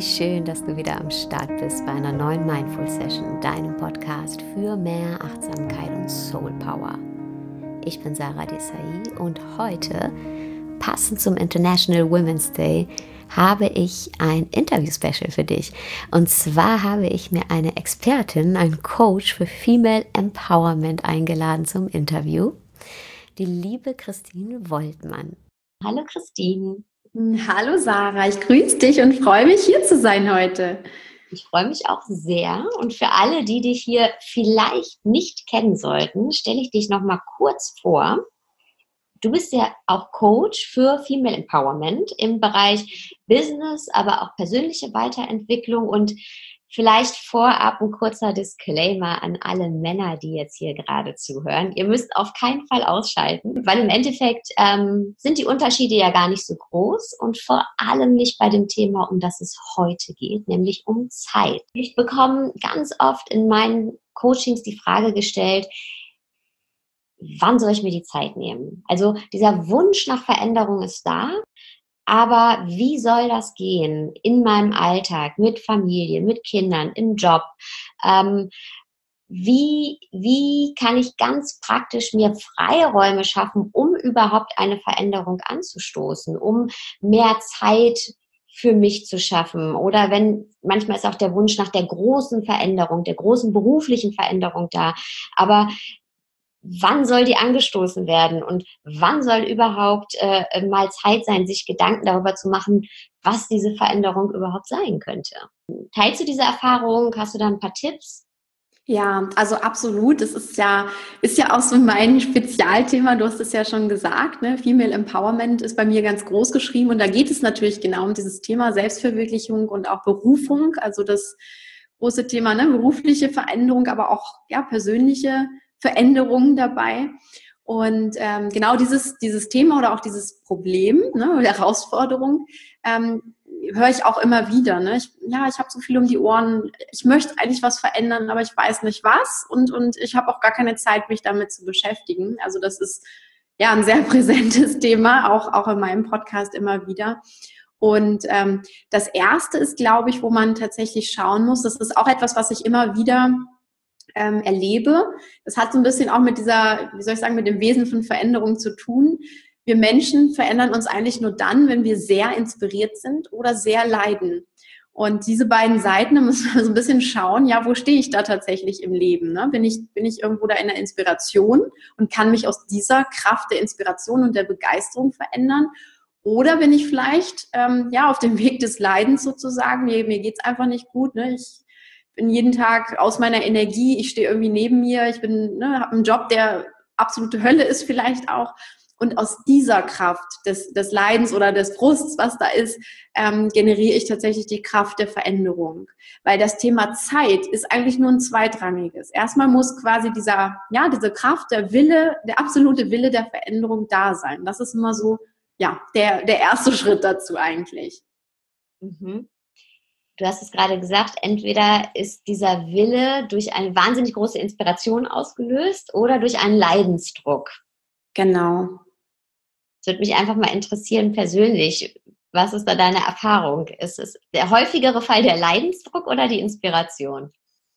schön, dass du wieder am Start bist bei einer neuen Mindful Session, deinem Podcast für mehr Achtsamkeit und Soul Power. Ich bin Sarah Desai und heute, passend zum International Women's Day, habe ich ein Interview-Special für dich. Und zwar habe ich mir eine Expertin, einen Coach für Female Empowerment eingeladen zum Interview, die liebe Christine Woltmann. Hallo Christine. Hallo Sarah, ich grüße dich und freue mich, hier zu sein heute. Ich freue mich auch sehr. Und für alle, die dich hier vielleicht nicht kennen sollten, stelle ich dich noch mal kurz vor. Du bist ja auch Coach für Female Empowerment im Bereich Business, aber auch persönliche Weiterentwicklung. Und vielleicht vorab ein kurzer Disclaimer an alle Männer, die jetzt hier gerade zuhören. Ihr müsst auf keinen Fall ausschalten, weil im Endeffekt sind die Unterschiede ja gar nicht so groß und vor allem nicht bei dem Thema, um das es heute geht, nämlich um Zeit. Ich bekomme ganz oft in meinen Coachings die Frage gestellt, wann soll ich mir die Zeit nehmen? Also dieser Wunsch nach Veränderung ist da, aber wie soll das gehen in meinem Alltag, mit Familie, mit Kindern, im Job? Wie kann ich ganz praktisch mir Freiräume schaffen, um überhaupt eine Veränderung anzustoßen, um mehr Zeit für mich zu schaffen? Oder manchmal ist auch der Wunsch nach der großen Veränderung, der großen beruflichen Veränderung da, aber wann soll die angestoßen werden und wann soll überhaupt mal Zeit sein, sich Gedanken darüber zu machen, was diese Veränderung überhaupt sein könnte? Teilst du diese Erfahrung? Hast du da ein paar Tipps? Ja, also absolut. Das ist ja auch so mein Spezialthema. Du hast es ja schon gesagt, ne? Female Empowerment ist bei mir ganz groß geschrieben und da geht es natürlich genau um dieses Thema Selbstverwirklichung und auch Berufung. Also das große Thema, ne? Berufliche Veränderung, aber auch ja persönliche Veränderungen dabei. Und genau dieses Thema oder auch dieses Problem, ne, Herausforderung, höre ich auch immer wieder. Ne? Ich habe so viel um die Ohren, ich möchte eigentlich was verändern, aber ich weiß nicht was und ich habe auch gar keine Zeit, mich damit zu beschäftigen. Also das ist ja ein sehr präsentes Thema, auch in meinem Podcast immer wieder. Und das Erste ist, glaube ich, wo man tatsächlich schauen muss, das ist auch etwas, was ich immer wieder erlebe. Das hat so ein bisschen auch mit dieser, wie soll ich sagen, mit dem Wesen von Veränderung zu tun. Wir Menschen verändern uns eigentlich nur dann, wenn wir sehr inspiriert sind oder sehr leiden. Und diese beiden Seiten, da müssen wir so ein bisschen schauen, ja, wo stehe ich da tatsächlich im Leben? Ne? Bin ich irgendwo da in der Inspiration und kann mich aus dieser Kraft der Inspiration und der Begeisterung verändern? Oder bin ich vielleicht auf dem Weg des Leidens sozusagen, mir geht's einfach nicht gut, ne? Ich bin jeden Tag aus meiner Energie, ich stehe irgendwie neben mir, ich habe einen Job, der absolute Hölle ist vielleicht auch. Und aus dieser Kraft des Leidens oder des Frusts, was da ist, generiere ich tatsächlich die Kraft der Veränderung. Weil das Thema Zeit ist eigentlich nur ein zweitrangiges. Erstmal muss quasi diese Kraft, der Wille, der absolute Wille der Veränderung da sein. Das ist immer so, ja, der erste Schritt dazu eigentlich. Mhm. Du hast es gerade gesagt, entweder ist dieser Wille durch eine wahnsinnig große Inspiration ausgelöst oder durch einen Leidensdruck. Genau. Es würde mich einfach mal interessieren persönlich, was ist da deine Erfahrung? Ist es der häufigere Fall der Leidensdruck oder die Inspiration?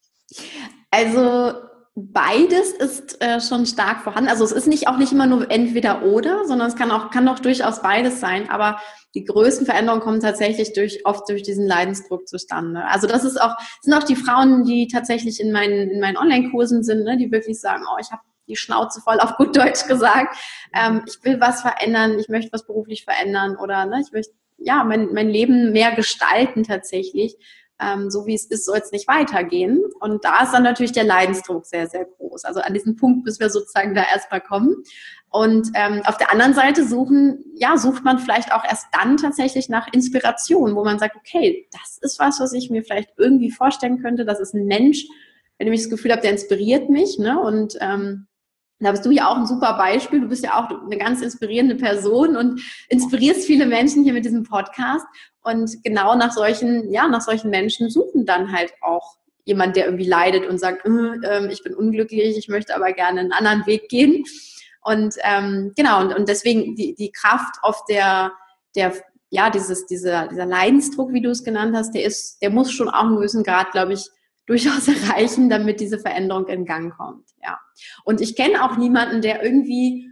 Also beides ist schon stark vorhanden. Also es ist auch nicht immer nur entweder oder, sondern es kann auch durchaus beides sein. Aber die größten Veränderungen kommen tatsächlich oft durch diesen Leidensdruck zustande. Also sind auch die Frauen, die tatsächlich in meinen Online-Kursen sind, ne, die wirklich sagen, oh, ich habe die Schnauze voll, auf gut Deutsch gesagt. Ich will was verändern, ich möchte was beruflich verändern oder ne, ich möchte mein Leben mehr gestalten tatsächlich. So wie es ist, soll es nicht weitergehen. Und da ist dann natürlich der Leidensdruck sehr, sehr groß. Also an diesem Punkt müssen wir sozusagen da erstmal kommen. Und auf der anderen Seite sucht man vielleicht auch erst dann tatsächlich nach Inspiration, wo man sagt, okay, das ist was ich mir vielleicht irgendwie vorstellen könnte. Das ist ein Mensch, wenn ich das Gefühl habe, der inspiriert mich. Ne? Und da bist du ja auch ein super Beispiel. Du bist ja auch eine ganz inspirierende Person und inspirierst viele Menschen hier mit diesem Podcast. Und genau nach solchen Menschen suchen dann halt auch jemand, der irgendwie leidet und sagt, ich bin unglücklich, ich möchte aber gerne einen anderen Weg gehen. Und und deswegen die Kraft auf der ja, dieser Leidensdruck, wie du es genannt hast, der muss schon auch einen gewissen Grad, glaube ich, durchaus erreichen, damit diese Veränderung in Gang kommt. Ja. Und ich kenne auch niemanden, der irgendwie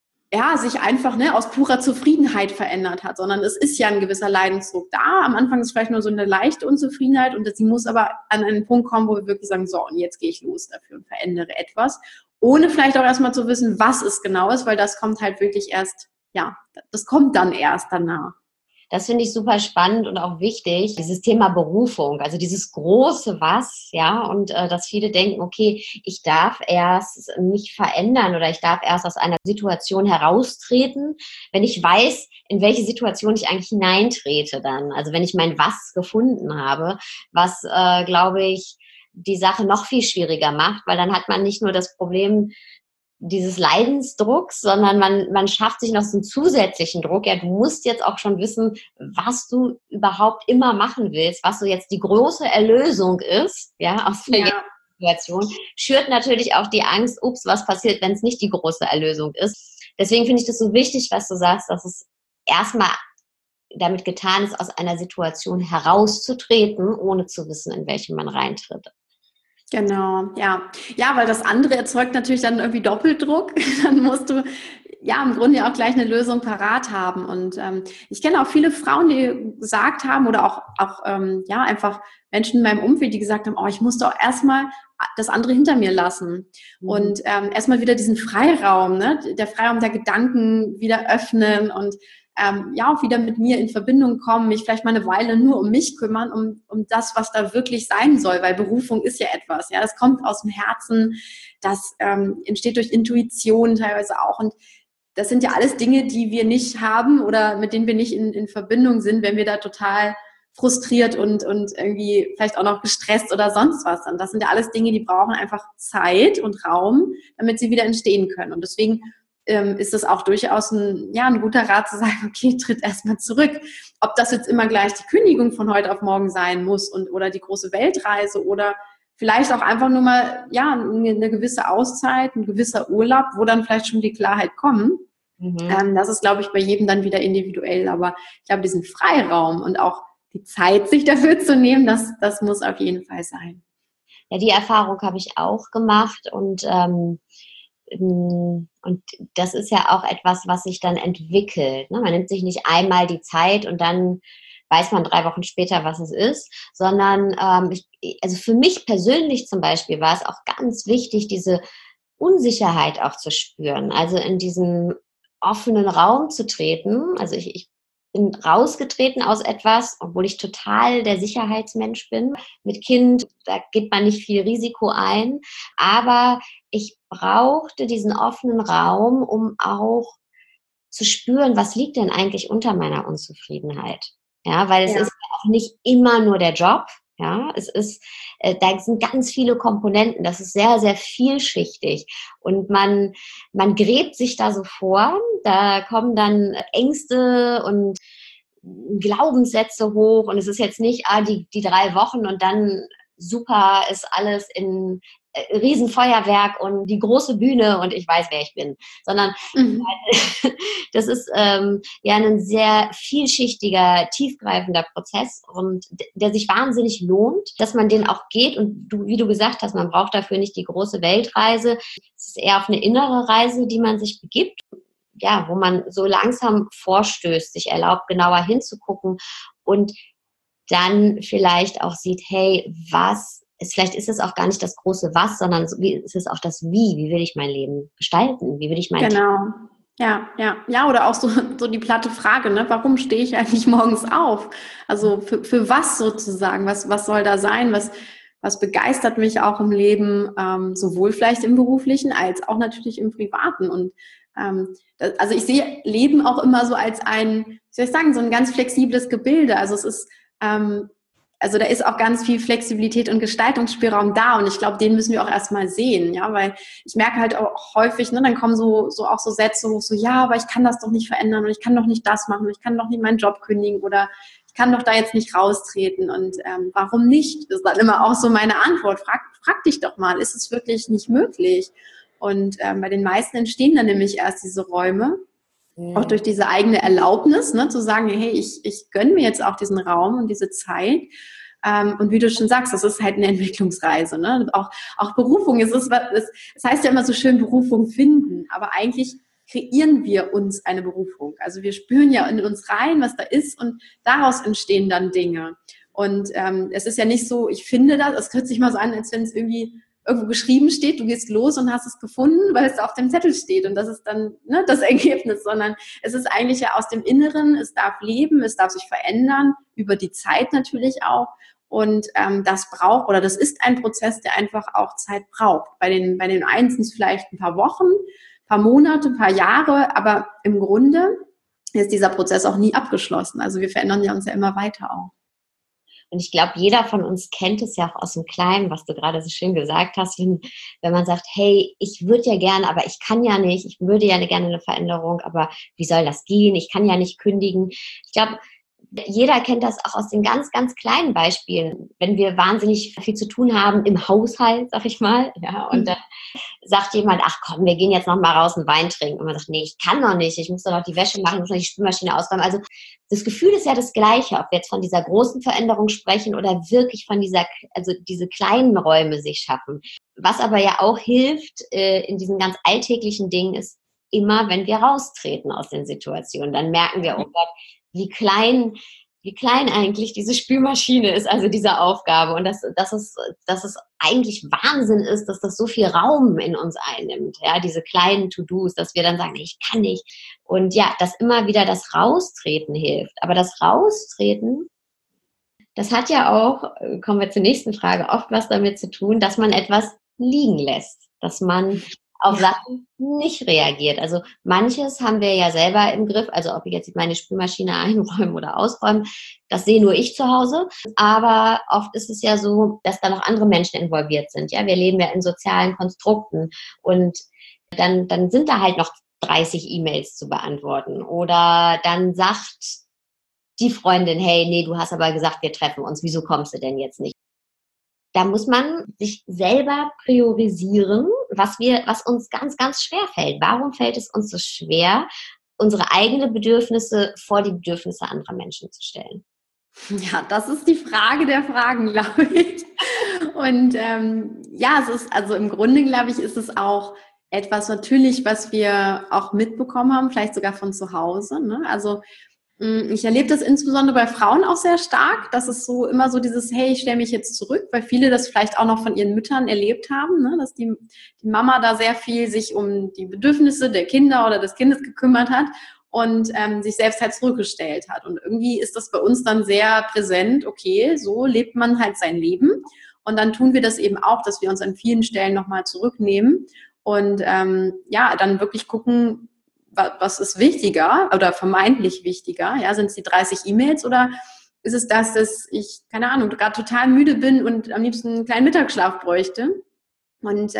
sich einfach aus purer Zufriedenheit verändert hat, sondern es ist ja ein gewisser Leidensdruck da. Am Anfang ist vielleicht nur so eine leichte Unzufriedenheit und sie muss aber an einen Punkt kommen, wo wir wirklich sagen, so, und jetzt gehe ich los dafür und verändere etwas, ohne vielleicht auch erstmal zu wissen, was es genau ist, weil das kommt halt wirklich erst, das kommt dann erst danach. Das finde ich super spannend und auch wichtig, dieses Thema Berufung, also dieses große Was, und dass viele denken, okay, ich darf erst mich verändern oder ich darf erst aus einer Situation heraustreten, wenn ich weiß, in welche Situation ich eigentlich hineintrete dann. Also wenn ich mein Was gefunden habe, was, glaube ich, die Sache noch viel schwieriger macht, weil dann hat man nicht nur das Problem dieses Leidensdrucks, sondern man schafft sich noch so einen zusätzlichen Druck. Ja, du musst jetzt auch schon wissen, was du überhaupt immer machen willst, was so jetzt die große Erlösung ist, aus der Situation. Schürt natürlich auch die Angst, was passiert, wenn es nicht die große Erlösung ist. Deswegen finde ich das so wichtig, was du sagst, dass es erstmal damit getan ist, aus einer Situation herauszutreten, ohne zu wissen, in welche man reintritt. Genau, ja. Ja, weil das andere erzeugt natürlich dann irgendwie Doppeldruck. Dann musst du im Grunde auch gleich eine Lösung parat haben. Und ich kenne auch viele Frauen, die gesagt haben oder auch einfach Menschen in meinem Umfeld, die gesagt haben, ich muss doch erstmal das andere hinter mir lassen. Und erstmal wieder diesen Freiraum, der Freiraum der Gedanken wieder öffnen und auch wieder mit mir in Verbindung kommen, mich vielleicht mal eine Weile nur um mich kümmern, um das, was da wirklich sein soll, weil Berufung ist ja etwas, das kommt aus dem Herzen, das entsteht durch Intuition teilweise auch und das sind ja alles Dinge, die wir nicht haben oder mit denen wir nicht in Verbindung sind, wenn wir da total frustriert und irgendwie vielleicht auch noch gestresst oder sonst was sind. Das sind ja alles Dinge, die brauchen einfach Zeit und Raum, damit sie wieder entstehen können und deswegen ist es auch durchaus ein guter Rat zu sagen, okay, tritt erstmal zurück. Ob das jetzt immer gleich die Kündigung von heute auf morgen sein muss oder die große Weltreise oder vielleicht auch einfach nur mal eine gewisse Auszeit, ein gewisser Urlaub, wo dann vielleicht schon die Klarheit kommt. Das ist, glaube ich, bei jedem dann wieder individuell. Aber ich glaube, diesen Freiraum und auch die Zeit, sich dafür zu nehmen, das muss auf jeden Fall sein. Ja, die Erfahrung habe ich auch gemacht und das ist ja auch etwas, was sich dann entwickelt. Man nimmt sich nicht einmal die Zeit und dann weiß man 3 Wochen später, was es ist, sondern also für mich persönlich zum Beispiel war es auch ganz wichtig, diese Unsicherheit auch zu spüren, also in diesen offenen Raum zu treten. Also ich bin rausgetreten aus etwas, obwohl ich total der Sicherheitsmensch bin. Mit Kind, da geht man nicht viel Risiko ein, aber ich brauchte diesen offenen Raum, um auch zu spüren, was liegt denn eigentlich unter meiner Unzufriedenheit. Weil es ist ja auch nicht immer nur der Job. Es ist, da sind ganz viele Komponenten. Das ist sehr, sehr vielschichtig. Und man gräbt sich da so vor. Da kommen dann Ängste und Glaubenssätze hoch. Und es ist jetzt nicht, die 3 Wochen und dann super ist alles in Riesenfeuerwerk und die große Bühne und ich weiß, wer ich bin, sondern das ist ein sehr vielschichtiger, tiefgreifender Prozess und der sich wahnsinnig lohnt, dass man den auch geht und wie du gesagt hast, man braucht dafür nicht die große Weltreise, es ist eher auf eine innere Reise, die man sich begibt, wo man so langsam vorstößt, sich erlaubt, genauer hinzugucken und dann vielleicht auch sieht, hey, vielleicht ist es auch gar nicht das große Was, sondern es ist auch das Wie. Wie will ich mein Leben gestalten? Wie will ich mein Leben? Ja, oder auch so die platte Frage, warum stehe ich eigentlich morgens auf? Also für was sozusagen? Was soll da sein? Was begeistert mich auch im Leben, sowohl vielleicht im Beruflichen als auch natürlich im Privaten? Und also ich sehe Leben auch immer so als wie soll ich sagen, so ein ganz flexibles Gebilde. Also es ist also da ist auch ganz viel Flexibilität und Gestaltungsspielraum da und ich glaube, den müssen wir auch erstmal sehen, weil ich merke halt auch häufig, dann kommen so auch so Sätze hoch, so aber ich kann das doch nicht verändern und ich kann doch nicht das machen und ich kann doch nicht meinen Job kündigen oder ich kann doch da jetzt nicht raustreten und warum nicht? Das ist dann immer auch so meine Antwort, frag dich doch mal, ist es wirklich nicht möglich? Und bei den meisten entstehen dann nämlich erst diese Räume Auch durch diese eigene Erlaubnis, ne, zu sagen, hey, ich gönne mir jetzt auch diesen Raum und diese Zeit. Und wie du schon sagst, das ist halt eine Entwicklungsreise. Ne? Auch Berufung, es heißt ja immer so schön, Berufung finden, aber eigentlich kreieren wir uns eine Berufung. Also wir spüren ja in uns rein, was da ist, und daraus entstehen dann Dinge. Und es ist ja nicht so, ich finde das, es hört sich mal so an, als wenn es irgendwie irgendwo geschrieben steht, du gehst los und hast es gefunden, weil es auf dem Zettel steht, und das ist dann, ne, das Ergebnis, sondern es ist eigentlich ja aus dem Inneren, es darf leben, es darf sich verändern, über die Zeit natürlich auch, und das ist ein Prozess, der einfach auch Zeit braucht. Bei den einen sind es vielleicht ein paar Wochen, ein paar Monate, ein paar Jahre, aber im Grunde ist dieser Prozess auch nie abgeschlossen. Also wir verändern ja uns ja immer weiter auch. Und ich glaube, jeder von uns kennt es ja auch aus dem Kleinen, was du gerade so schön gesagt hast, wenn man sagt, hey, ich würde ja gerne, aber ich kann ja nicht, ich würde ja gerne eine Veränderung, aber wie soll das gehen? Ich kann ja nicht kündigen. Ich glaube, jeder kennt das auch aus den ganz, ganz kleinen Beispielen. Wenn wir wahnsinnig viel zu tun haben im Haushalt, sag ich mal, ja, und dann sagt jemand, ach komm, wir gehen jetzt noch mal raus einen Wein trinken. Und man sagt, nee, ich kann noch nicht, ich muss doch noch die Wäsche machen, ich muss noch die Spülmaschine ausräumen. Also das Gefühl ist ja das Gleiche, ob wir jetzt von dieser großen Veränderung sprechen oder wirklich von diese kleinen Räume sich schaffen. Was aber ja auch hilft in diesen ganz alltäglichen Dingen ist immer, wenn wir raustreten aus den Situationen. Dann merken wir, oh Gott, wie klein eigentlich diese Spülmaschine ist, also diese Aufgabe. Und dass es eigentlich Wahnsinn ist, dass das so viel Raum in uns einnimmt. Ja, diese kleinen To-Dos, dass wir dann sagen, ich kann nicht. Und ja, dass immer wieder das Raustreten hilft. Aber das Raustreten, das hat ja auch, kommen wir zur nächsten Frage, oft was damit zu tun, dass man etwas liegen lässt. Dass man auf Sachen nicht reagiert. Also manches haben wir ja selber im Griff, also ob ich jetzt meine Spülmaschine einräumen oder ausräumen, das sehe nur ich zu Hause. Aber oft ist es ja so, dass da noch andere Menschen involviert sind. Ja, wir leben ja in sozialen Konstrukten, und dann sind da halt noch 30 E-Mails zu beantworten. Oder dann sagt die Freundin, hey, nee, du hast aber gesagt, wir treffen uns, wieso kommst du denn jetzt nicht? Da muss man sich selber priorisieren, was uns ganz, ganz schwer fällt. Warum fällt es uns so schwer, unsere eigenen Bedürfnisse vor die Bedürfnisse anderer Menschen zu stellen? Ja, das ist die Frage der Fragen, glaube ich. Und es ist, also im Grunde, glaube ich, ist es auch etwas natürlich, was wir auch mitbekommen haben, vielleicht sogar von zu Hause. Ne? Also ich erlebe das insbesondere bei Frauen auch sehr stark. Das ist so immer so dieses, hey, ich stelle mich jetzt zurück, weil viele das vielleicht auch noch von ihren Müttern erlebt haben, ne? Dass die Mama da sehr viel sich um die Bedürfnisse der Kinder oder des Kindes gekümmert hat und sich selbst halt zurückgestellt hat. Und irgendwie ist das bei uns dann sehr präsent, okay, so lebt man halt sein Leben. Und dann tun wir das eben auch, dass wir uns an vielen Stellen nochmal zurücknehmen und dann wirklich gucken, was ist wichtiger oder vermeintlich wichtiger? Ja, sind es die 30 E-Mails oder ist es das, dass ich, keine Ahnung, gerade total müde bin und am liebsten einen kleinen Mittagsschlaf bräuchte? Und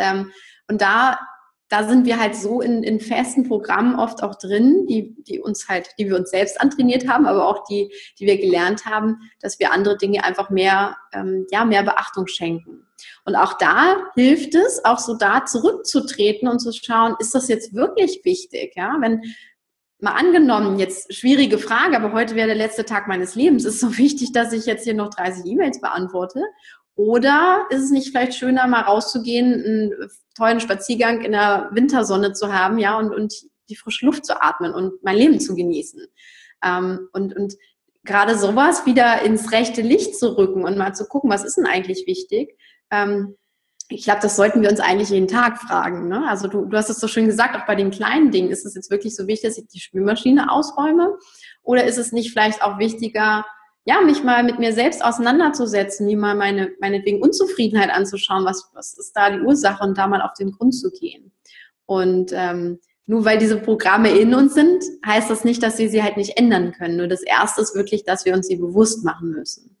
da sind wir halt so in festen Programmen oft auch drin, die wir uns selbst antrainiert haben, aber auch die wir gelernt haben, dass wir andere Dinge einfach mehr Beachtung schenken. Und auch da hilft es, auch so da zurückzutreten und zu schauen, ist das jetzt wirklich wichtig? Ja, wenn mal angenommen, jetzt schwierige Frage, aber heute wäre der letzte Tag meines Lebens, ist es so wichtig, dass ich jetzt hier noch 30 E-Mails beantworte? Oder ist es nicht vielleicht schöner, mal rauszugehen, einen tollen Spaziergang in der Wintersonne zu haben, ja, und die frische Luft zu atmen und mein Leben zu genießen? Und gerade sowas wieder ins rechte Licht zu rücken und mal zu gucken, was ist denn eigentlich wichtig? Ich glaube, das sollten wir uns eigentlich jeden Tag fragen. Ne? Also du hast es so schön gesagt, auch bei den kleinen Dingen, ist es jetzt wirklich so wichtig, dass ich die Spülmaschine ausräume? Oder ist es nicht vielleicht auch wichtiger, mich mal mit mir selbst auseinanderzusetzen, mir mal meinetwegen Unzufriedenheit anzuschauen, was ist da die Ursache, und da mal auf den Grund zu gehen. Und nur weil diese Programme in uns sind, heißt das nicht, dass wir sie halt nicht ändern können. Nur das Erste ist wirklich, dass wir uns sie bewusst machen müssen.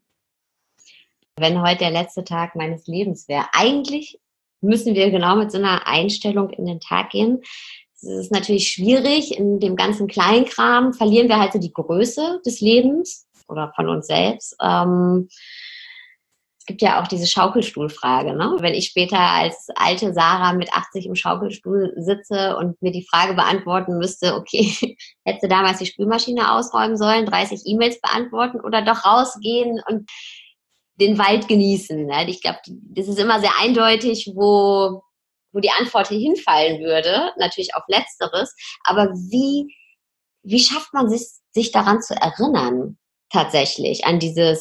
Wenn heute der letzte Tag meines Lebens wäre, eigentlich müssen wir genau mit so einer Einstellung in den Tag gehen. Es ist natürlich schwierig, in dem ganzen Kleinkram verlieren wir halt so die Größe des Lebens oder von uns selbst. Es gibt ja auch diese Schaukelstuhlfrage, ne? Wenn ich später als alte Sarah mit 80 im Schaukelstuhl sitze und mir die Frage beantworten müsste, okay, hättest du damals die Spülmaschine ausräumen sollen, 30 E-Mails beantworten oder doch rausgehen und den Wald genießen, ne? Ich glaube, das ist immer sehr eindeutig, wo die Antwort hinfallen würde, natürlich auf Letzteres. Aber wie schafft man sich daran zu erinnern? Tatsächlich an diese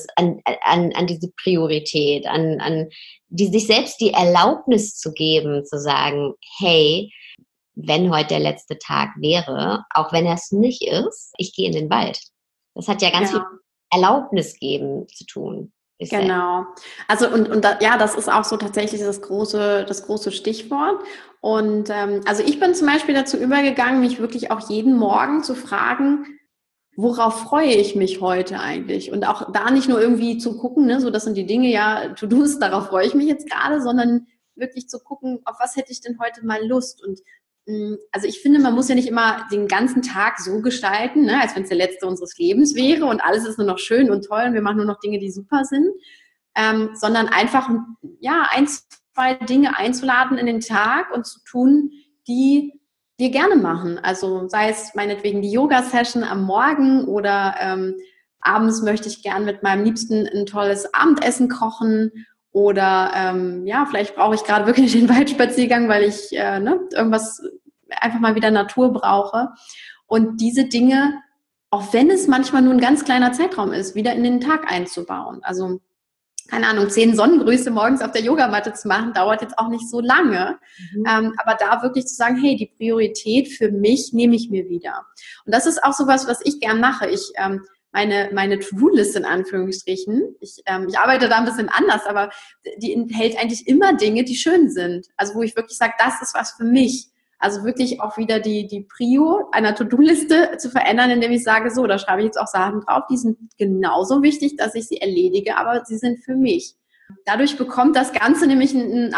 Priorität, sich selbst die Erlaubnis zu geben, zu sagen, hey, wenn heute der letzte Tag wäre, auch wenn er es nicht ist, ich gehe in den Wald. Das hat ja ganz viel mit Erlaubnis geben zu tun. Genau. Also das ist auch so tatsächlich das große Stichwort. Und also ich bin zum Beispiel dazu übergegangen, mich wirklich auch jeden Morgen zu fragen, worauf freue ich mich heute eigentlich? Und auch da nicht nur irgendwie zu gucken, ne, so das sind die Dinge, ja, To-Dos, darauf freue ich mich jetzt gerade, sondern wirklich zu gucken, auf was hätte ich denn heute mal Lust? Und also ich finde, man muss ja nicht immer den ganzen Tag so gestalten, ne, als wenn es der letzte unseres Lebens wäre und alles ist nur noch schön und toll und wir machen nur noch Dinge, die super sind, sondern einfach, ja, 1, 2 Dinge einzuladen in den Tag und zu tun, die wir gerne machen. Also sei es meinetwegen die Yoga-Session am Morgen oder abends möchte ich gern mit meinem Liebsten ein tolles Abendessen kochen oder vielleicht brauche ich gerade wirklich den Waldspaziergang, weil ich irgendwas einfach mal wieder Natur brauche. Und diese Dinge, auch wenn es manchmal nur ein ganz kleiner Zeitraum ist, wieder in den Tag einzubauen. Also keine Ahnung, 10 Sonnengrüße morgens auf der Yogamatte zu machen, dauert jetzt auch nicht so lange. Aber da wirklich zu sagen, hey, die Priorität für mich nehme ich mir wieder. Und das ist auch sowas, was ich gern mache. Meine To-Do-Liste in Anführungsstrichen, ich arbeite da ein bisschen anders, aber die enthält eigentlich immer Dinge, die schön sind. Also wo ich wirklich sage, das ist was für mich. Also wirklich auch wieder die Prio einer To-Do-Liste zu verändern, indem ich sage, so, da schreibe ich jetzt auch Sachen drauf, die sind genauso wichtig, dass ich sie erledige, aber sie sind für mich. Dadurch bekommt das Ganze nämlich eine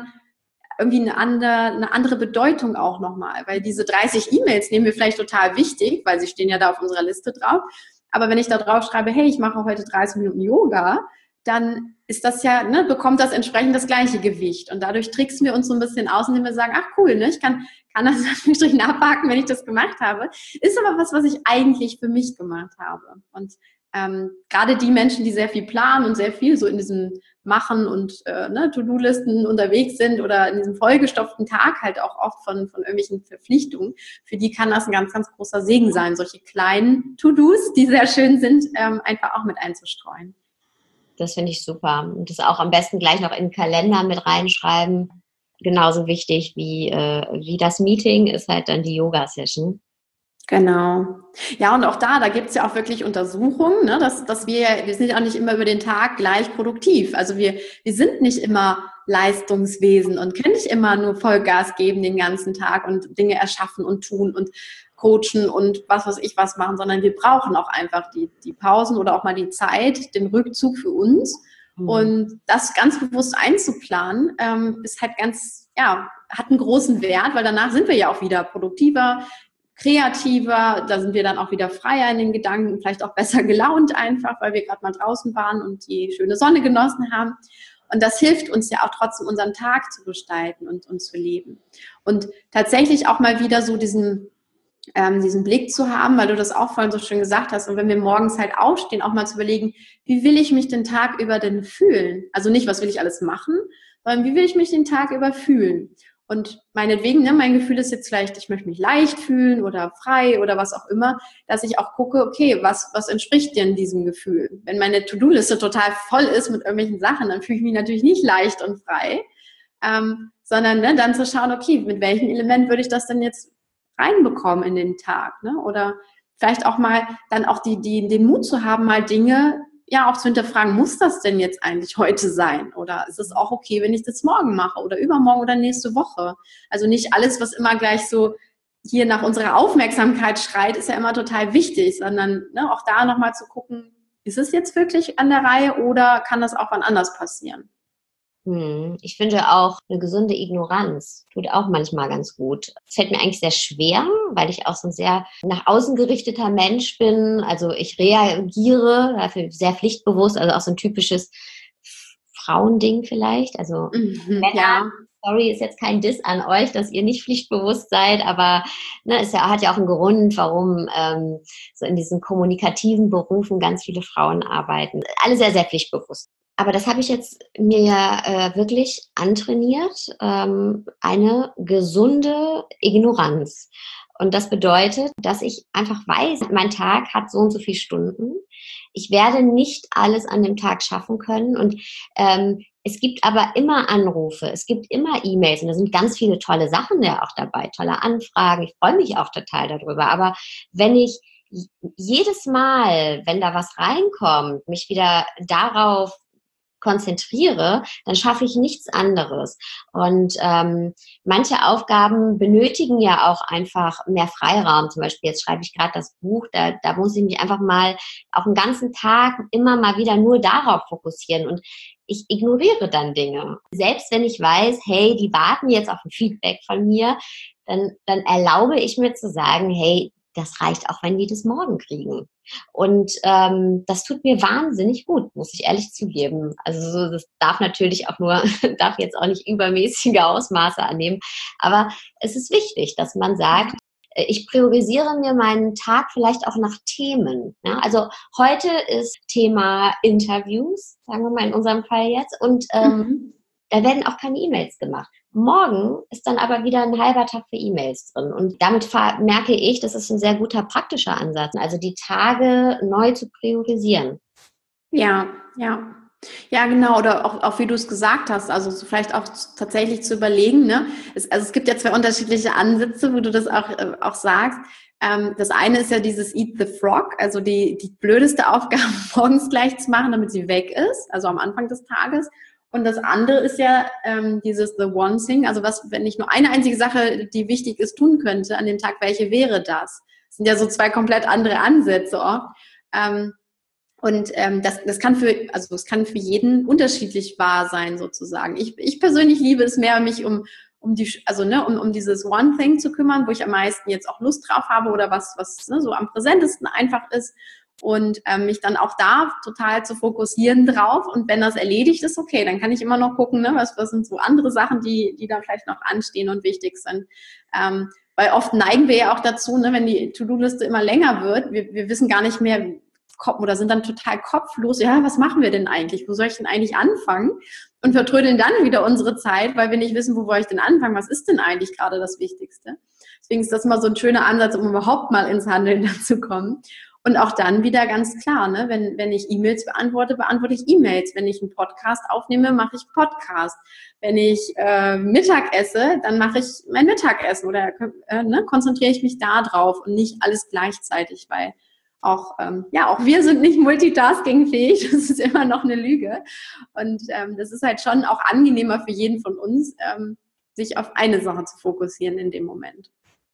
andere Bedeutung auch nochmal, weil diese 30 E-Mails nehmen wir vielleicht total wichtig, weil sie stehen ja da auf unserer Liste drauf. Aber wenn ich da drauf schreibe, hey, ich mache heute 30 Minuten Yoga, dann ist das ja, bekommt das entsprechend das gleiche Gewicht. Und dadurch tricksen wir uns so ein bisschen aus, indem wir sagen, ach cool, ich kann das in Anführungsstrichen abhaken, wenn ich das gemacht habe. Ist aber was ich eigentlich für mich gemacht habe. Und gerade die Menschen, die sehr viel planen und sehr viel so in diesem Machen und To-Do-Listen unterwegs sind oder in diesem vollgestopften Tag halt auch oft von irgendwelchen Verpflichtungen, für die kann das ein ganz, ganz großer Segen sein, solche kleinen To-Dos, die sehr schön sind, einfach auch mit einzustreuen. Das finde ich super. Und das auch am besten gleich noch in den Kalender mit reinschreiben. Genauso wichtig wie das Meeting ist halt dann die Yoga-Session. Genau. Ja, und auch da gibt es ja auch wirklich Untersuchungen, dass wir sind ja auch nicht immer über den Tag gleich produktiv. Also wir sind nicht immer Leistungswesen und können nicht immer nur Vollgas geben den ganzen Tag und Dinge erschaffen und tun und coachen und was weiß ich was machen, sondern wir brauchen auch einfach die Pausen oder auch mal die Zeit, den Rückzug für uns. Und das ganz bewusst einzuplanen, ist halt hat einen großen Wert, weil danach sind wir ja auch wieder produktiver, kreativer, da sind wir dann auch wieder freier in den Gedanken, vielleicht auch besser gelaunt einfach, weil wir gerade mal draußen waren und die schöne Sonne genossen haben. Und das hilft uns ja auch trotzdem, unseren Tag zu gestalten und zu leben. Und tatsächlich auch mal wieder so diesen Blick zu haben, weil du das auch vorhin so schön gesagt hast. Und wenn wir morgens halt aufstehen, auch mal zu überlegen, wie will ich mich den Tag über denn fühlen? Also nicht, was will ich alles machen, sondern wie will ich mich den Tag über fühlen? Und meinetwegen, mein Gefühl ist jetzt vielleicht, ich möchte mich leicht fühlen oder frei oder was auch immer, dass ich auch gucke, okay, was entspricht denn diesem Gefühl? Wenn meine To-Do-Liste total voll ist mit irgendwelchen Sachen, dann fühle ich mich natürlich nicht leicht und frei, sondern dann zu schauen, okay, mit welchem Element würde ich das denn jetzt reinbekommen in den Tag? Oder vielleicht auch mal dann auch den Mut zu haben, mal Dinge auch zu hinterfragen, muss das denn jetzt eigentlich heute sein? Oder ist es auch okay, wenn ich das morgen mache oder übermorgen oder nächste Woche? Also nicht alles, was immer gleich so hier nach unserer Aufmerksamkeit schreit, ist ja immer total wichtig, sondern auch da nochmal zu gucken, ist es jetzt wirklich an der Reihe oder kann das auch wann anders passieren? Ich finde auch, eine gesunde Ignoranz tut auch manchmal ganz gut. Es fällt mir eigentlich sehr schwer, weil ich auch so ein sehr nach außen gerichteter Mensch bin. Also ich reagiere dafür sehr pflichtbewusst, also auch so ein typisches Frauending vielleicht. Also Männer, sorry, ist jetzt kein Diss an euch, dass ihr nicht pflichtbewusst seid, aber ne, hat ja auch einen Grund, warum so in diesen kommunikativen Berufen ganz viele Frauen arbeiten. Alle sehr, sehr pflichtbewusst. Aber das habe ich jetzt mir ja wirklich antrainiert, eine gesunde Ignoranz. Und das bedeutet, dass ich einfach weiß, mein Tag hat so und so viele Stunden. Ich werde nicht alles an dem Tag schaffen können. Und es gibt aber immer Anrufe, es gibt immer E-Mails und da sind ganz viele tolle Sachen ja auch dabei, tolle Anfragen. Ich freue mich auch total darüber. Aber wenn ich jedes Mal, wenn da was reinkommt, mich wieder darauf konzentriere, dann schaffe ich nichts anderes. Und manche Aufgaben benötigen ja auch einfach mehr Freiraum. Zum Beispiel, jetzt schreibe ich gerade das Buch, da muss ich mich einfach mal auch einen ganzen Tag immer mal wieder nur darauf fokussieren. Und ich ignoriere dann Dinge. Selbst wenn ich weiß, hey, die warten jetzt auf ein Feedback von mir, dann erlaube ich mir zu sagen, hey, das reicht auch, wenn die das morgen kriegen. Und das tut mir wahnsinnig gut, muss ich ehrlich zugeben. Also das darf natürlich auch nur, darf jetzt auch nicht übermäßige Ausmaße annehmen. Aber es ist wichtig, dass man sagt, ich priorisiere mir meinen Tag vielleicht auch nach Themen. Ja? Also heute ist Thema Interviews, sagen wir mal in unserem Fall jetzt. Und da werden auch keine E-Mails gemacht. Morgen ist dann aber wieder ein halber Tag für E-Mails drin. Und damit merke ich, das ist ein sehr guter praktischer Ansatz. Also die Tage neu zu priorisieren. Ja, ja. Ja, genau. Oder auch wie du es gesagt hast, also so vielleicht auch tatsächlich zu überlegen, ne? Es gibt ja zwei unterschiedliche Ansätze, wo du das auch sagst. Das eine ist ja dieses Eat the Frog, also die blödeste Aufgabe morgens gleich zu machen, damit sie weg ist, also am Anfang des Tages. Und das andere ist ja dieses The One Thing, also wenn ich nur eine einzige Sache, die wichtig ist, tun könnte an dem Tag, welche wäre das? Das sind ja so zwei komplett andere Ansätze auch. Das kann es kann für jeden unterschiedlich wahr sein, sozusagen. Ich persönlich liebe es mehr, mich um dieses One Thing zu kümmern, wo ich am meisten jetzt auch Lust drauf habe oder was so am präsentesten einfach ist. Und mich dann auch da total zu fokussieren drauf. Und wenn das erledigt ist, okay, dann kann ich immer noch gucken, ne, was sind so andere Sachen, die da vielleicht noch anstehen und wichtig sind. Weil oft neigen wir ja auch dazu, ne, wenn die To-Do-Liste immer länger wird, wir wissen gar nicht mehr, oder sind dann total kopflos, ja, was machen wir denn eigentlich? Wo soll ich denn eigentlich anfangen? Und vertrödeln dann wieder unsere Zeit, weil wir nicht wissen, wo soll ich denn anfangen? Was ist denn eigentlich gerade das Wichtigste? Deswegen ist das immer so ein schöner Ansatz, um überhaupt mal ins Handeln zu kommen. Und auch dann wieder ganz klar, ne, wenn ich E-Mails beantworte ich E-Mails. Wenn ich einen Podcast aufnehme, mache ich Podcast. Wenn ich Mittag esse, dann mache ich mein Mittagessen oder konzentriere ich mich da drauf und nicht alles gleichzeitig, weil auch wir sind nicht multitaskingfähig, das ist immer noch eine Lüge. Und das ist halt schon auch angenehmer für jeden von uns, sich auf eine Sache zu fokussieren in dem Moment.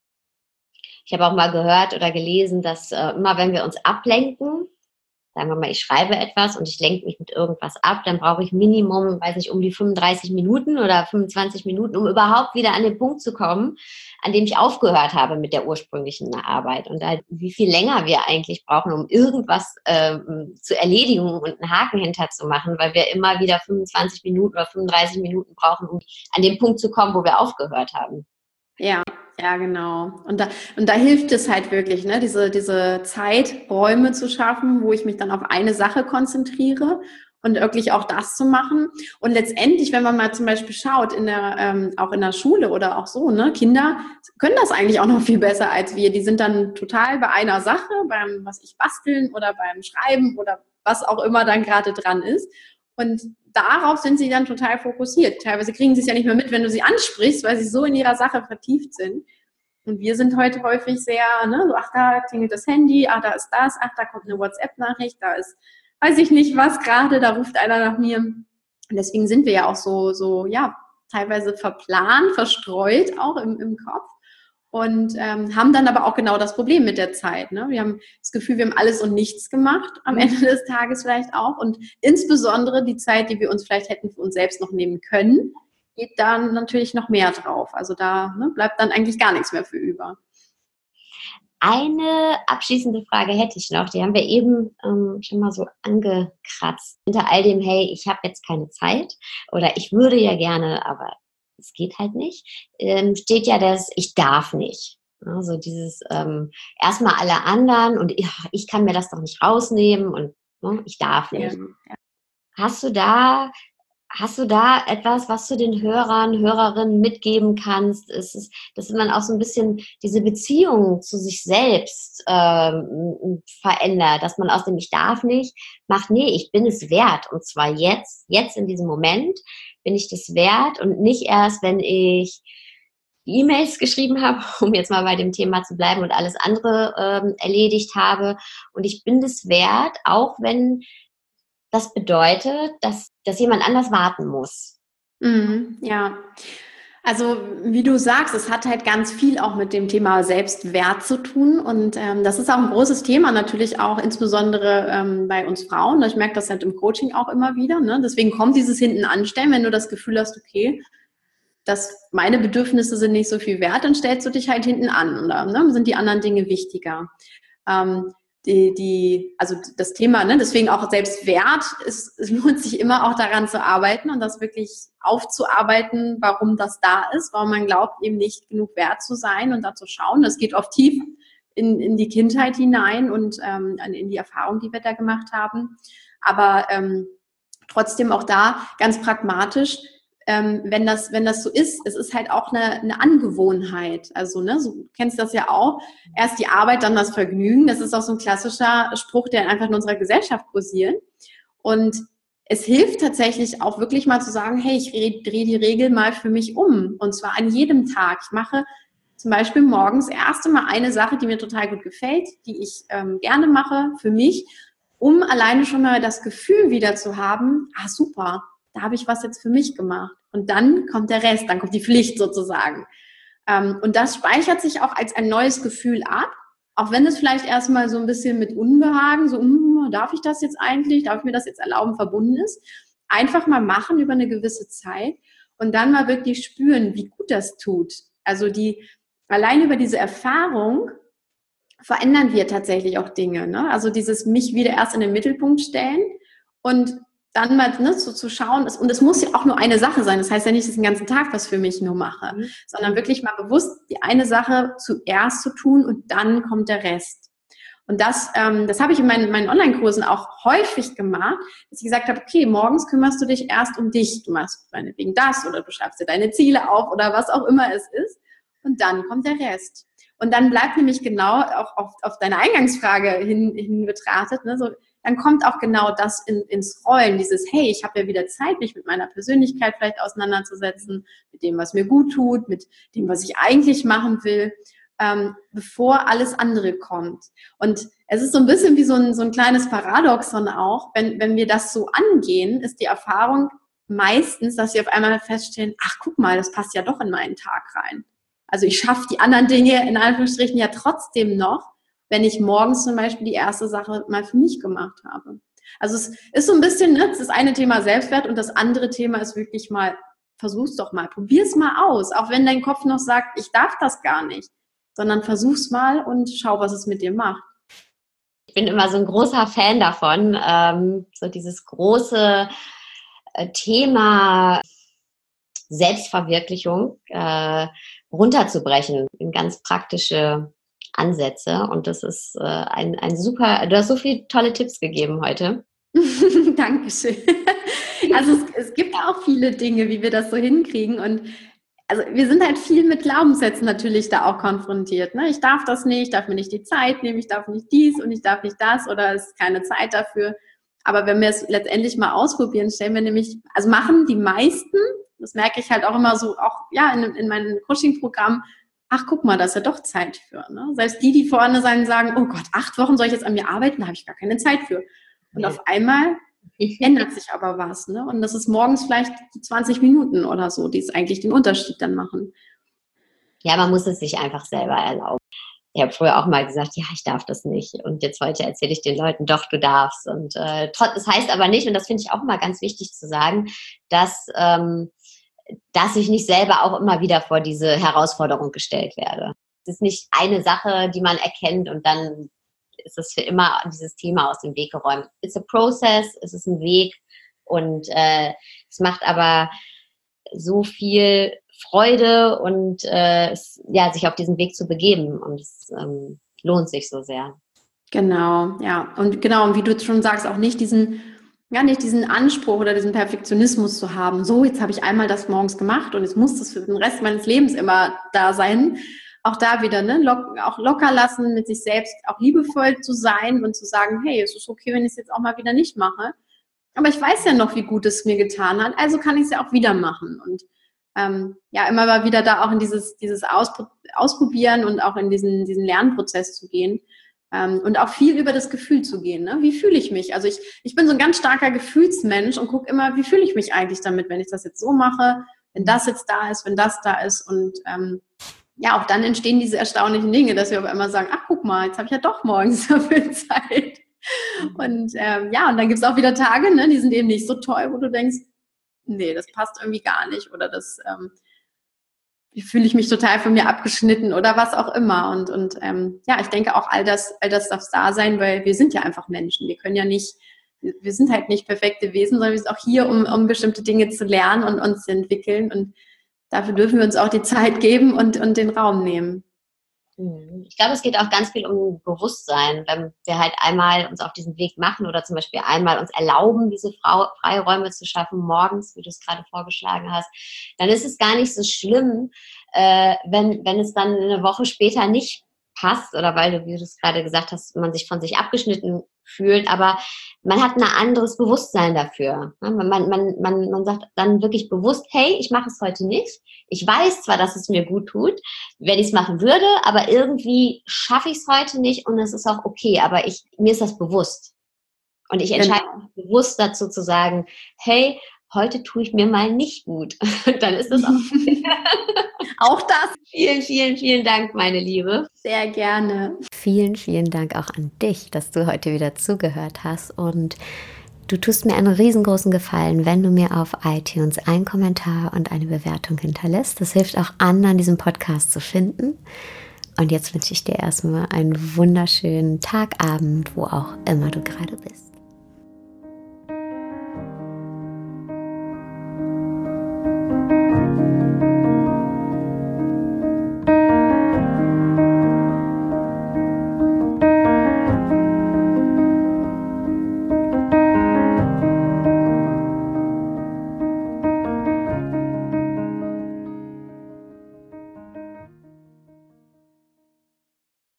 Ich habe auch mal gehört oder gelesen, dass immer wenn wir uns ablenken, sagen wir mal, ich schreibe etwas und ich lenke mich mit irgendwas ab, dann brauche ich Minimum, weiß nicht, um die 35 Minuten oder 25 Minuten, um überhaupt wieder an den Punkt zu kommen, an dem ich aufgehört habe mit der ursprünglichen Arbeit. Und da, wie viel länger wir eigentlich brauchen, um irgendwas zu erledigen und einen Haken hinter zu machen, weil wir immer wieder 25 Minuten oder 35 Minuten brauchen, um an den Punkt zu kommen, wo wir aufgehört haben. Ja, genau. Und da hilft es halt wirklich, ne, diese Zeiträume zu schaffen, wo ich mich dann auf eine Sache konzentriere und wirklich auch das zu machen. Und letztendlich, wenn man mal zum Beispiel schaut, auch in der Schule oder auch so, ne, Kinder können das eigentlich auch noch viel besser als wir. Die sind dann total bei einer Sache, beim, basteln oder beim Schreiben oder was auch immer dann gerade dran ist. Und darauf sind sie dann total fokussiert. Teilweise kriegen sie es ja nicht mehr mit, wenn du sie ansprichst, weil sie so in ihrer Sache vertieft sind. Und wir sind heute häufig sehr, ne, so, ach, da klingelt das Handy, ach, da ist das, ach, da kommt eine WhatsApp-Nachricht, da ist, weiß ich nicht was gerade, da ruft einer nach mir. Und deswegen sind wir ja auch so teilweise verplant, verstreut auch im Kopf. Und haben dann aber auch genau das Problem mit der Zeit. Ne? Wir haben das Gefühl, wir haben alles und nichts gemacht, am Ende des Tages vielleicht auch. Und insbesondere die Zeit, die wir uns vielleicht hätten für uns selbst noch nehmen können, geht dann natürlich noch mehr drauf. Also da bleibt dann eigentlich gar nichts mehr für über. Eine abschließende Frage hätte ich noch, die haben wir eben schon mal so angekratzt. Hinter all dem, hey, ich habe jetzt keine Zeit oder ich würde ja gerne, aber es geht halt nicht, steht ja das, ich darf nicht. Also dieses erstmal alle anderen und ich kann mir das doch nicht rausnehmen und ich darf nicht. Ja. Hast du da etwas, was du den Hörern, Hörerinnen mitgeben kannst? Dass man auch so ein bisschen diese Beziehung zu sich selbst verändert, dass man aus dem Ich darf nicht macht, nee, ich bin es wert. Und zwar jetzt in diesem Moment bin ich das wert und nicht erst, wenn ich E-Mails geschrieben habe, um jetzt mal bei dem Thema zu bleiben und alles andere erledigt habe. Und ich bin das wert, auch wenn das bedeutet, dass jemand anders warten muss. Ja, also wie du sagst, es hat halt ganz viel auch mit dem Thema Selbstwert zu tun und das ist auch ein großes Thema natürlich auch insbesondere bei uns Frauen. Ich merke das halt im Coaching auch immer wieder. Ne? Deswegen kommt dieses Hintenanstellen, wenn du das Gefühl hast, okay, dass meine Bedürfnisse sind nicht so viel wert, dann stellst du dich halt hinten an oder sind die anderen Dinge wichtiger. Also das Thema, deswegen auch Selbstwert, es lohnt sich immer auch daran zu arbeiten und das wirklich aufzuarbeiten, warum das da ist, warum man glaubt, eben nicht genug wert zu sein und da zu schauen. Das geht oft tief in die Kindheit hinein und in die Erfahrung, die wir da gemacht haben. Aber trotzdem auch da ganz pragmatisch, wenn das so ist, es ist halt auch eine Angewohnheit. Also, so, du kennst das ja auch. Erst die Arbeit, dann das Vergnügen. Das ist auch so ein klassischer Spruch, der einfach in unserer Gesellschaft kursiert. Und es hilft tatsächlich auch wirklich mal zu sagen, hey, ich drehe die Regel mal für mich um. Und zwar an jedem Tag. Ich mache zum Beispiel morgens erst einmal eine Sache, die mir total gut gefällt, die ich gerne mache für mich, um alleine schon mal das Gefühl wieder zu haben, super, da habe ich was jetzt für mich gemacht. Und dann kommt der Rest, dann kommt die Pflicht sozusagen. Und das speichert sich auch als ein neues Gefühl ab, auch wenn es vielleicht erstmal so ein bisschen mit Unbehagen, so, darf ich das jetzt eigentlich, darf ich mir das jetzt erlauben, verbunden ist. Einfach mal machen über eine gewisse Zeit und dann mal wirklich spüren, wie gut das tut. Also allein über diese Erfahrung verändern wir tatsächlich auch Dinge. Ne? Also dieses mich wieder erst in den Mittelpunkt stellen und dann mal so zu schauen, und es muss ja auch nur eine Sache sein. Das heißt ja nicht, dass ich den ganzen Tag was für mich nur mache, sondern wirklich mal bewusst die eine Sache zuerst zu tun und dann kommt der Rest. Und das habe ich in meinen Online-Kursen auch häufig gemacht, dass ich gesagt habe, okay, morgens kümmerst du dich erst um dich. Du machst meinetwegen das oder du schreibst dir deine Ziele auf oder was auch immer es ist. Und dann kommt der Rest. Und dann bleibt nämlich genau auch auf deine Eingangsfrage hin betrachtet, dann kommt auch genau das ins Rollen, dieses, hey, ich habe ja wieder Zeit, mich mit meiner Persönlichkeit vielleicht auseinanderzusetzen, mit dem, was mir gut tut, mit dem, was ich eigentlich machen will, bevor alles andere kommt. Und es ist so ein bisschen wie so ein kleines Paradoxon auch, wenn wir das so angehen, ist die Erfahrung meistens, dass wir auf einmal feststellen, ach, guck mal, das passt ja doch in meinen Tag rein. Also ich schaffe die anderen Dinge in Anführungsstrichen ja trotzdem noch, wenn ich morgens zum Beispiel die erste Sache mal für mich gemacht habe. Also es ist so ein bisschen, das eine Thema Selbstwert und das andere Thema ist wirklich mal, versuch's doch mal, probier's mal aus, auch wenn dein Kopf noch sagt, ich darf das gar nicht, sondern versuch's mal und schau, was es mit dir macht. Ich bin immer so ein großer Fan davon, so dieses große Thema Selbstverwirklichung runterzubrechen in ganz praktische Ansätze. Und das ist ein super, du hast so viele tolle Tipps gegeben heute. Dankeschön. Also es gibt auch viele Dinge, wie wir das so hinkriegen. Und also wir sind halt viel mit Glaubenssätzen natürlich da auch konfrontiert. Ne? Ich darf das nicht, ich darf mir nicht die Zeit nehmen, ich darf nicht dies und ich darf nicht das oder es ist keine Zeit dafür. Aber wenn wir es letztendlich mal ausprobieren, stellen wir nämlich, also machen die meisten, das merke ich halt auch immer so, auch ja in meinem Coaching-Programm, ach, guck mal, da ist ja doch Zeit für. Ne? Selbst die vorne sagen, oh Gott, 8 Wochen soll ich jetzt an mir arbeiten, da habe ich gar keine Zeit für. Und auf einmal ändert sich aber was. Ne? Und das ist morgens vielleicht 20 Minuten oder so, die es eigentlich den Unterschied dann machen. Ja, man muss es sich einfach selber erlauben. Ich habe früher auch mal gesagt, ja, ich darf das nicht. Und jetzt heute erzähle ich den Leuten, doch, du darfst. Und das heißt aber nicht, und das finde ich auch immer ganz wichtig zu sagen, dass ich nicht selber auch immer wieder vor diese Herausforderung gestellt werde. Es ist nicht eine Sache, die man erkennt und dann ist es für immer dieses Thema aus dem Weg geräumt. It's a process, es ist ein Weg und es macht aber so viel Freude und sich auf diesen Weg zu begeben und es lohnt sich so sehr. Genau, ja. Und genau, und wie du schon sagst, auch nicht diesen Anspruch oder diesen Perfektionismus zu haben. So, jetzt habe ich einmal das morgens gemacht und jetzt muss das für den Rest meines Lebens immer da sein. Auch da wieder, ne, auch locker lassen, mit sich selbst auch liebevoll zu sein und zu sagen, hey, es ist okay, wenn ich es jetzt auch mal wieder nicht mache. Aber ich weiß ja noch, wie gut es mir getan hat, also kann ich es ja auch wieder machen. Und immer mal wieder da auch in dieses Ausprobieren und auch in diesen Lernprozess zu gehen. Und auch viel über das Gefühl zu gehen. Ne? Wie fühle ich mich? Also ich bin so ein ganz starker Gefühlsmensch und gucke immer, wie fühle ich mich eigentlich damit, wenn ich das jetzt so mache, wenn das jetzt da ist, wenn das da ist. Und auch dann entstehen diese erstaunlichen Dinge, dass wir auf einmal sagen, ach guck mal, jetzt habe ich ja doch morgens so viel Zeit. Und und dann gibt es auch wieder Tage, ne, die sind eben nicht so toll, wo du denkst, nee, das passt irgendwie gar nicht oder das fühle ich mich total von mir abgeschnitten oder was auch immer. Und ich denke auch, all das darf da sein, weil wir sind ja einfach Menschen. Wir sind halt nicht perfekte Wesen, sondern wir sind auch hier, um bestimmte Dinge zu lernen und uns zu entwickeln. Und dafür dürfen wir uns auch die Zeit geben und den Raum nehmen. Ich glaube, es geht auch ganz viel um Bewusstsein. Wenn wir halt einmal uns auf diesen Weg machen oder zum Beispiel einmal uns erlauben, diese Freiräume zu schaffen morgens, wie du es gerade vorgeschlagen hast, dann ist es gar nicht so schlimm, wenn es dann eine Woche später nicht passt oder weil du, wie du es gerade gesagt hast, man sich von sich abgeschnitten fühlt, aber man hat ein anderes Bewusstsein dafür. Man sagt dann wirklich bewusst, hey, ich mache es heute nicht. Ich weiß zwar, dass es mir gut tut, wenn ich es machen würde, aber irgendwie schaffe ich es heute nicht und es ist auch okay, aber mir ist das bewusst. Und ich entscheide mich bewusst dazu zu sagen, hey, heute tue ich mir mal nicht gut. Und dann ist das auch okay. Auch das. Vielen, vielen, vielen Dank, meine Liebe. Sehr gerne. Vielen, vielen Dank auch an dich, dass du heute wieder zugehört hast. Und du tust mir einen riesengroßen Gefallen, wenn du mir auf iTunes einen Kommentar und eine Bewertung hinterlässt. Das hilft auch anderen, diesen Podcast zu finden. Und jetzt wünsche ich dir erstmal einen wunderschönen Tag, Abend, wo auch immer du gerade bist.